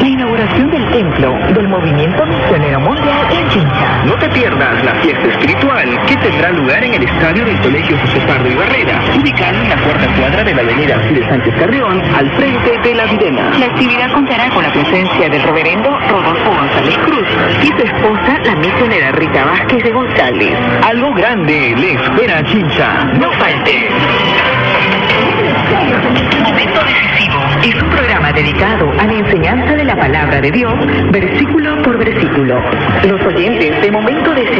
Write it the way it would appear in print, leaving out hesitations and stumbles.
la inauguración del templo del Movimiento Misionero Mundial en Chincha. No te pierdas la fiesta espiritual que tendrá lugar en el estadio del Colegio José Pardo y Barrera, ubicado en la cuarta cuadra de la avenida Alcides Sánchez Carrión, al frente de la Videna. La actividad contará con la presencia del reverendo Rodolfo González Cruz y su esposa, la misionera Rita Vázquez de González. Algo grande le espera a Chincha. No falte. Momento Decisivo es un programa dedicado a la enseñanza de la palabra de Dios, versículo por versículo. Los oyentes de Momento Decisivo